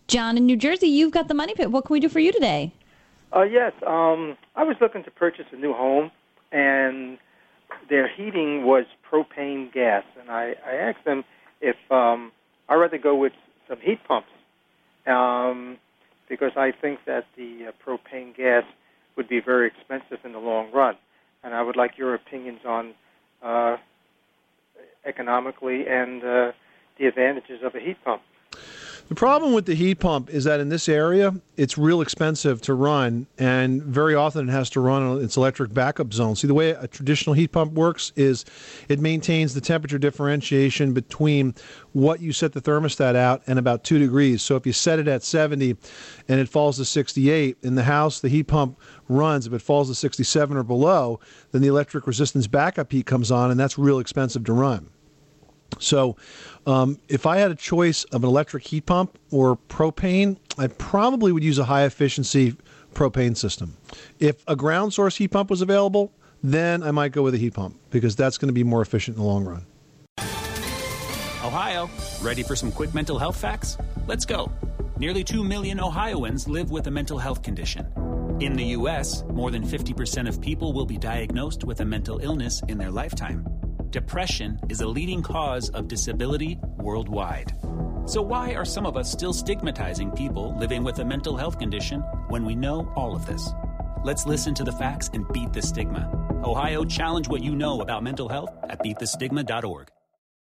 John in New Jersey, you've got the Money Pit. What can we do for you today? Yes. I was looking to purchase a new home, and their heating was propane gas. And I asked them if I'd rather go with some heat pumps because I think that the propane gas would be very expensive in the long run. And I would like your opinions on economically and the advantages of a heat pump. The problem with the heat pump is that in this area, it's real expensive to run, and very often it has to run on its electric backup zone. See, the way a traditional heat pump works is it maintains the temperature differentiation between what you set the thermostat out and about 2 degrees. So if you set it at 70 and it falls to 68, in the house, the heat pump runs. If it falls to 67 or below, then the electric resistance backup heat comes on, and that's real expensive to run. So if I had a choice of an electric heat pump or propane, I probably would use a high-efficiency propane system. If a ground source heat pump was available, then I might go with a heat pump because that's going to be more efficient in the long run. Ohio, ready for some quick mental health facts? Let's go. Nearly 2 million Ohioans live with a mental health condition. In the U.S., more than 50% of people will be diagnosed with a mental illness in their lifetime. Depression is a leading cause of disability worldwide. So why are some of us still stigmatizing people living with a mental health condition when we know all of this? Let's listen to the facts and beat the stigma. Ohio, challenge what you know about mental health at beatthestigma.org.